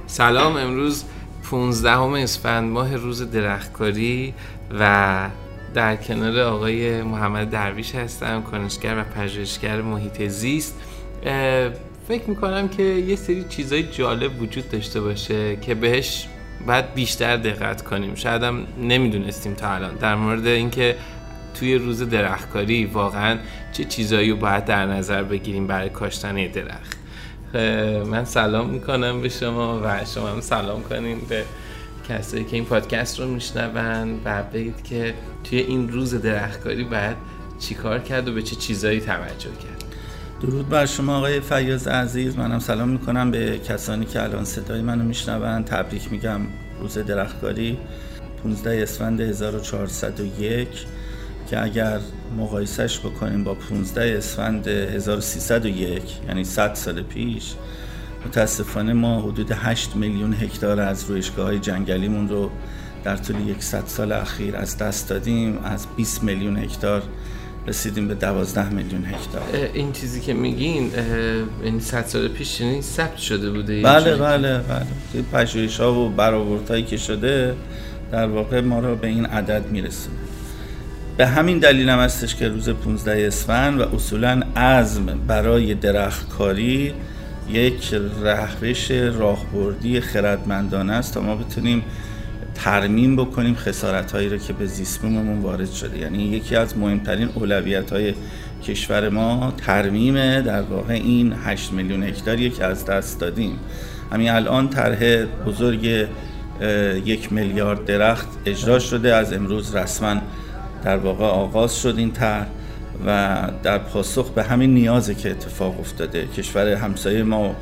سلام. امروز 15 اسفند ماه روز درختکاری و در کنار آقای محمد درویش هستم، کنشگر و پژوهشگر محیط زیست. فکر میکنم که یه سری چیزای جالب وجود داشته باشه که بهش باید بیشتر دقت کنیم. شاید هم نمیدونستیم تا الان در مورد اینکه توی روز درختکاری واقعا چه چیزایی رو باید در نظر بگیریم برای کاشتن درخت. من سلام میکنم به شما و شما هم سلام کنیم به کسایی که این پادکست رو میشنون و بگید که توی این روز درختکاری باید چی کار کرد و به چه چیزایی توجه کرد. درود بر شما آقای فیاض عزیز. منم سلام میکنم به کسانی که الان صدای منو میشنون. تبریک میگم روز درختکاری 15 اسفند 1401 که اگر مقایسش بکنیم با 15 اسفند 1301 یعنی 100 سال پیش، متاسفانه ما حدود 8 میلیون هکتار از رویشگاه‌های جنگلیمون رو در طول 100 سال اخیر از دست دادیم. از 20 میلیون هکتار رسیدیم به 12 میلیون هکتار. این چیزی که میگین یعنی 100 سال پیش یعنی ثبت شده بوده؟ بله. این پژوهش‌ها و برآوردهایی که شده در واقع ما رو به این عدد میرسونه. به همین دلیل هم هستش که روز 15 اسفند و اصولاً عزم برای درختکاری یک روش راهبردی خردمندانه است تا ما بتونیم ترمیم بکنیم خسارت‌هایی رو که به زیست بوممون وارد شده. یعنی یکی از مهمترین اولویت‌های کشور ما ترمیم در واقع این 8 میلیون هکتاریه که از دست دادیم. همین الان طرح بزرگ 1 میلیارد درخت اجرا شده، از امروز رسما در واقع آغاز شد این طرح و در پاسخ به همین نیازی که اتفاق افتاده. کشور همسایه ما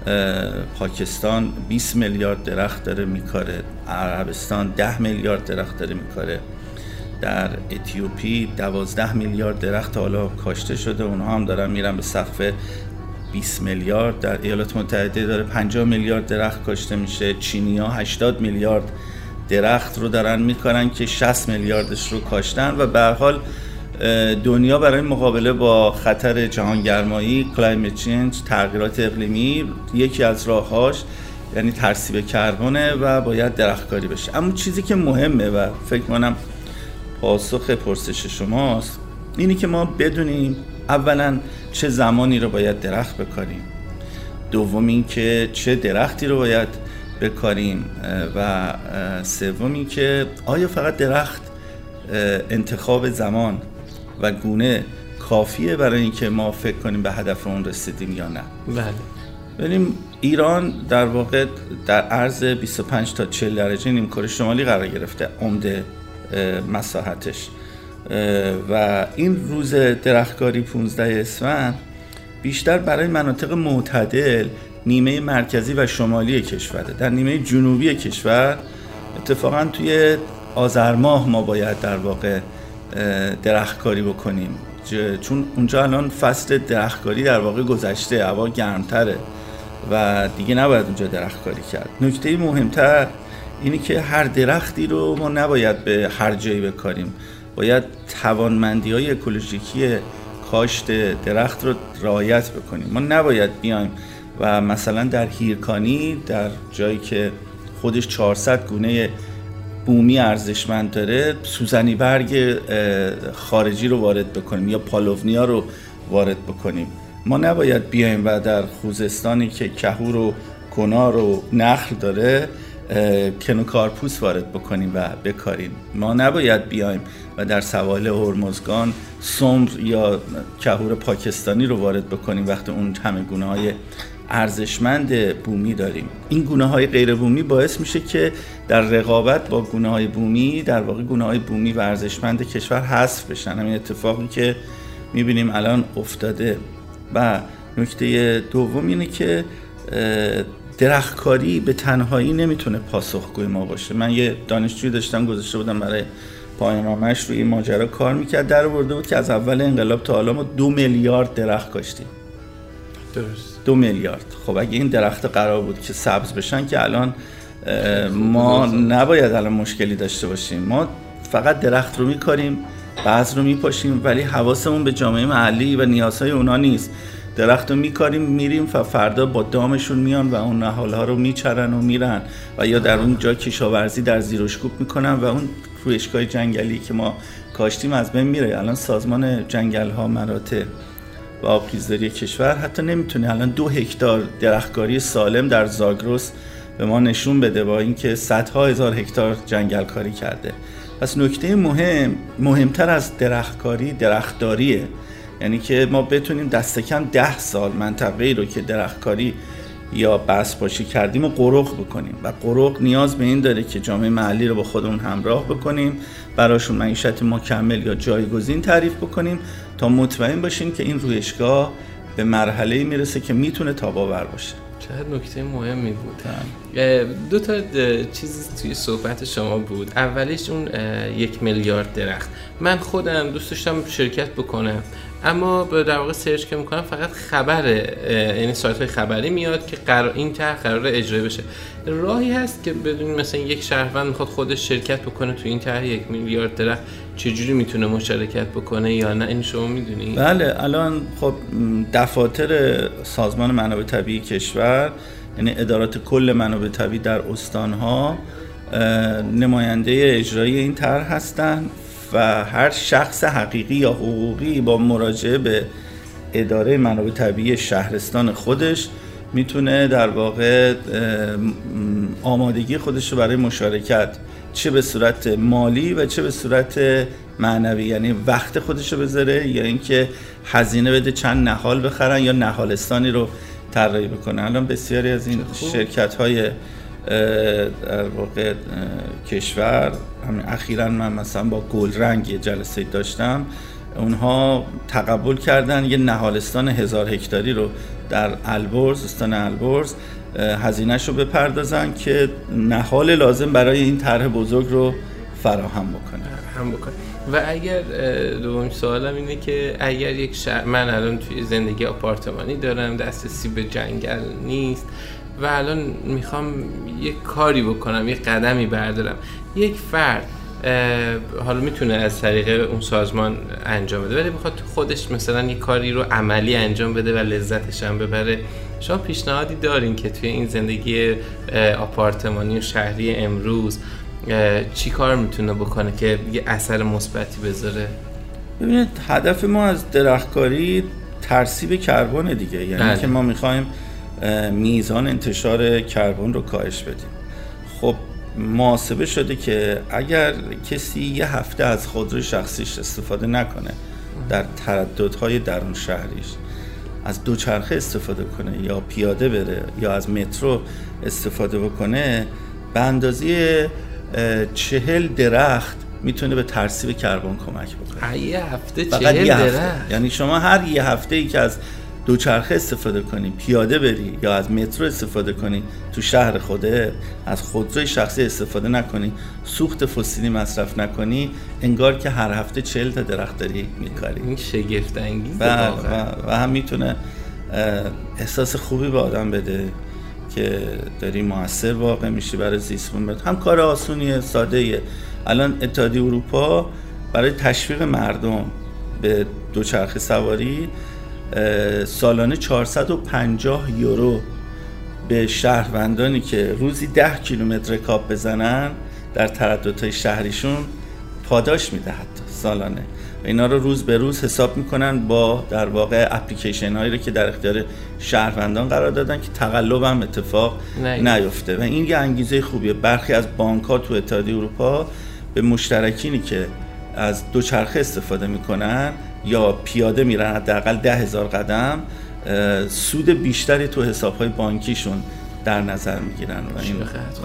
پاکستان 20 میلیارد درخت داره میکاره، عربستان 10 میلیارد درخت داره میکاره، در اتیوپی 12 میلیارد درخت حالا کاشته شده، اونها هم دارن میرن به سقف 20 میلیارد. در ایالات متحده داره 50 میلیارد درخت کاشته میشه. چینی‌ها 80 میلیارد درخت رو دارن میکارن که 60 میلیاردش رو کاشتن و به هر حال دنیا برای مقابله با خطر جهانگرمایی کلایمت چینج، تغییرات اقلیمی، یکی از راه‌هاش یعنی ترسیب کربونه و باید درختکاری بشه. اما چیزی که مهمه و فکر کنم پاسخ پرسش شماست اینی که ما بدونیم اولا چه زمانی رو باید درخت بکاریم، دوم این که چه درختی رو باید بکاریم و سوم این که آیا فقط درخت انتخاب زمان و گونه کافیه برای اینکه ما فکر کنیم به هدفمون رسیدیم یا نه. بله. ببینیم ایران در واقع در عرض 25 تا 40 درجه نیمکره شمالی قرار گرفته، عمده مساحتش، و این روز درختکاری 15 اسفند بیشتر برای مناطق معتدل نیمه مرکزی و شمالی کشوره. در نیمه جنوبی کشور اتفاقا توی آذر ماه ما باید در واقع درختکاری بکنیم، چون اونجا الان فصل درختکاری در واقع گذشته، هوا گرمتره و دیگه نباید اونجا درختکاری کرد. نکته مهمتر اینی که هر درختی رو ما نباید به هر جایی بکاریم، باید توانمندی‌های اکولوژیکی کاشت درخت رو رعایت بکنیم. ما نباید بیایم و مثلا در هیرکانی، در جایی که خودش 400 گونه بومی ارزشمند داره، سوزنی برگ خارجی رو وارد بکنیم یا پالونیا رو وارد بکنیم. ما نباید بیایم و در خوزستانی که کهور و کنار و نخل داره کنوکارپوس وارد بکنیم و بکاریم. ما نباید بیایم و در سواحل هرمزگان سمر یا کهور پاکستانی رو وارد بکنیم وقتی اون همه گونه‌های ارزشمند بومی داریم. این گونه‌های غیر بومی باعث میشه که در رقابت با گونه‌های بومی در واقع گونه‌های بومی و ارزشمند کشور حذف بشن. همین اتفاقی که می‌بینیم الان افتاده. و نکته دوم اینه که درختکاری به تنهایی نمیتونه پاسخگوی ما باشه. من یه دانشجوی داشتم گذاشته بودم برای پایان‌نامه‌اش روی این ماجرا کار میکرد، در آورده بود که از اول انقلاب تا حالا ما 2 میلیارد درخت کاشتیم. درست. 2 میلیارد. خب اگه این درخت قرار بود که سبز بشن که الان ما نباید الان مشکلی داشته باشیم. ما فقط درخت رو میکاریم، بذر رو میپاشیم، ولی حواسمون به جامعه محلی و نیازهای اونا نیست. درخت رو میکاریم میریم و فردا با دامشون میان و اون نهال‌ها رو میچرن و میرن و یا در اون جا کشاورزی در زیرشکوب میکنن و اون رویشگاه جنگلی که ما کاشتیم از بین میره. الان سازمان جنگل‌ها مراتع و آبخیزداری کشور حتی نمیتونه الان 2 هکتار درختکاری سالم در زاگرس به ما نشون بده، با اینکه صدها هزار هکتار جنگل کاری کرده. پس نکته مهمتر از درختکاری درختداریه، یعنی که ما بتونیم دست کم 10 سال منطقه‌ای رو که درختکاری یا بسپاشی کردیم و قرق بکنیم و قرق نیاز به این داره که جامعه محلی رو با خودمون همراه بکنیم، براشون معیشت مکمل یا جایگزین تعریف بکنیم تا مطمئن باشیم که این رویشگاه به مرحله‌ای میرسه که میتونه تاب‌آور باشه. چقدر نکته مهمی بود. 2 تا چیزی توی صحبت شما بود. اولیش اون 1 میلیارد درخت. من خودم دوست داشتم شرکت بکنم، اما در واقع سرچ که میکنم فقط خبره، یعنی سایت‌های خبری میاد که این طرح قراره اجرا بشه. راهی هست که بدون مثلا یک شهروند میخواد خودش شرکت بکنه تو این طرح 1 میلیارد درخت چجوری میتونه مشارکت بکنه یا نه؟ این شما میدونی؟ بله، الان خب دفاتر سازمان منابع طبیعی کشور، یعنی ادارات کل منابع طبیعی در استان‌ها نماینده اجرایی این طرح هستند و هر شخص حقیقی یا حقوقی با مراجعه به اداره منابع طبیعی شهرستان خودش میتونه در واقع آمادگی خودش رو برای مشارکت چه به صورت مالی و چه به صورت معنوی، یعنی وقت خودش رو بذاره یا اینکه هزینه بده چند نهال بخرن یا نهالستانی رو طراحی بکنه. الان بسیاری از این شرکت‌های در واقع کشور، همین اخیراً من مثلا با گلرنگ یه جلسه داشتم، اونها تقبل کردن یه نهالستان 1000 هکتاری رو در البرز، استان البرز، هزینه‌شو بپردازن که نهال لازم برای این طرح بزرگ رو فراهم بکنه. و اگر دوم سوالم اینه که اگر یک من الان توی زندگی آپارتمانی دارم، دسترسی به جنگل نیست و الان میخوام یک کاری بکنم، یک قدمی بردارم، یک فرد حالا میتونه از طریق اون سازمان انجام بده ولی میخواد خودش مثلا یک کاری رو عملی انجام بده و لذتش هم ببره، شما پیشنهادی دارین که توی این زندگی آپارتمانی و شهری امروز چی کار میتونه بکنه که یه اثر مثبتی بذاره؟ ببینید، هدف ما از درختکاری ترسیب کربن دیگه، یعنی که ما میخوایم میزان انتشار کربن رو کاهش بدیم. خب محاسبه شده که اگر کسی یه هفته از خودروی شخصیش استفاده نکنه، در ترددهای درون شهریش از دوچرخه استفاده کنه یا پیاده بره یا از مترو استفاده بکنه، به اندازه 40 درخت میتونه به ترسیب کربن کمک بکنه. یه هفته 40 درخت؟ یعنی شما هر یه هفته ای که از دوچرخه استفاده کنی، پیاده بری یا از مترو استفاده کنی، تو شهر خوده از خودروی شخصی استفاده نکنی، سوخت فسیلی مصرف نکنی، انگار که هر هفته 40 تا درخت داری میکاری. این شگفت انگیزه و هم میتونه احساس خوبی به آدم بده که داری مؤثر واقع میشی برای زیست بوم. هم کار آسونیه، ساده‌ایه. الان اتحادیه اروپا برای تشویق مردم به دوچرخه سواری سالانه 450 یورو به شهروندانی که روزی 10 کیلومتر رکاب بزنن در ترددهای شهریشون پاداش میده حتی سالانه. و اینا رو روز به روز حساب میکنن با در واقع اپلیکیشن هایی رو که در اختیار شهروندان قرار دادن که تقلب هم اتفاق نیفته و این یه انگیزه خوبیه. برخی از بانک ها تو اتحادیه اروپا به مشترکینی که از دوچرخه استفاده میکنن یا پیاده میرن حداقل 10,000 قدم سود بیشتری تو حساب‌های بانکیشون در نظر میگیرن. و این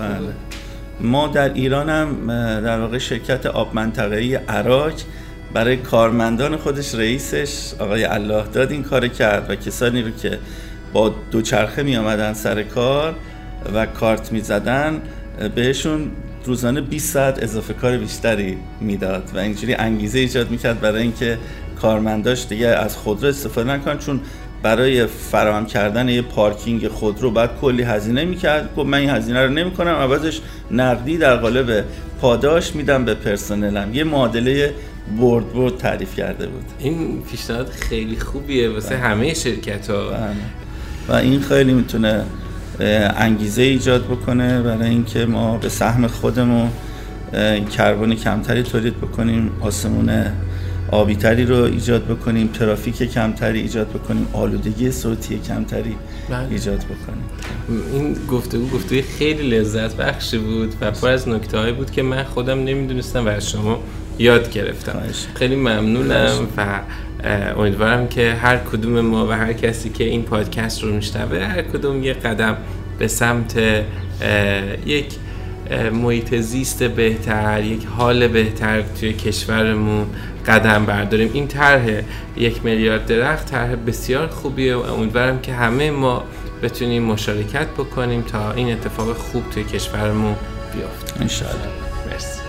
ما در ایران هم در واقع شرکت آب منطقه‌ای عراق برای کارمندان خودش، رئیسش آقای الله داد این کار کرد و کسانی رو که با دوچرخه می آمدن سر کار و کارت می زدن بهشون روزانه 20 ساعت اضافه کار بیشتری میداد و اینجوری انگیزه ایجاد میکرد برای اینکه کارمنداش دیگه از خودرو استفاده نکنن، چون برای فراهم کردن یه پارکینگ خودرو بعد کلی هزینه میکرد. گفت من این هزینه رو نمیکنم، عوضش نقدی در قالب پاداش میدم به پرسنلم. یه معادله برد تعریف کرده بود. این پیشنهاد خیلی خوبیه واسه همه شرکت‌ها و این خیلی میتونه انگیزه ایجاد بکنه برای اینکه ما به سهم خودمون کربن کمتری تولید بکنیم، آسمون آبی‌تری رو ایجاد بکنیم، ترافیک کمتری ایجاد بکنیم، آلودگی صوتی کمتری ایجاد بکنیم. این گفتگوی خیلی لذت بخشی بود و پر از نکته‌هایی بود که من خودم نمیدونستم و از شما یاد گرفتم. خیلی ممنونم و امیدوارم که هر کدوم ما و هر کسی که این پادکست رو میشنوه هر کدوم یه قدم به سمت یک محیط زیست بهتر، یک حال بهتر توی کشورمون قدم برداریم. این طرح 1 میلیارد درخت طرح بسیار خوبیه و امیدوارم که همه ما بتونیم مشارکت بکنیم تا این اتفاق خوب توی کشورمون بیفته. انشاءالله. مرسی.